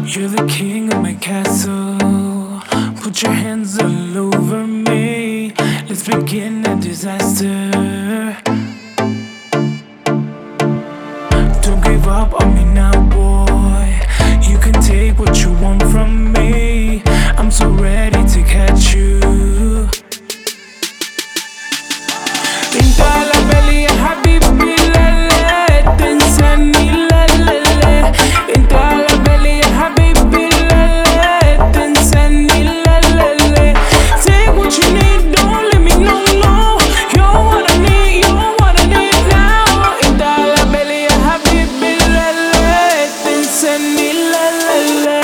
You're the king of my castle. Put your hands all over me. Let's begin a disaster. Don't give up on me now, boy. You can take what you want from me. I'm so ready to catch you. انت على بالي يا حبيبي، لا لا تنساني، لا لا لا. انت على بالي يا حبيبي، لا لا تنساني، لا لا لا. Take what you need, don't let me know, no. You're what I need, you're what I need now. انت على بالي يا حبيبي، لا لا تنساني، لا لا لا.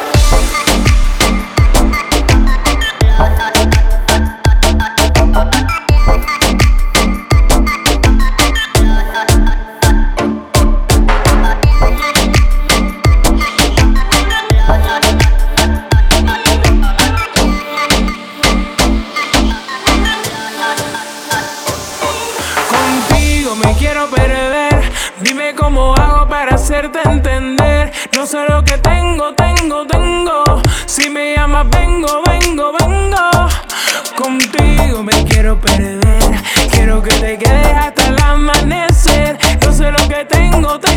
Me quiero perder, dime cómo hago para hacerte entender. No sé lo que tengo. Si me llamas vengo. Contigo me quiero perder, quiero que te quedes hasta el amanecer. No sé lo que tengo.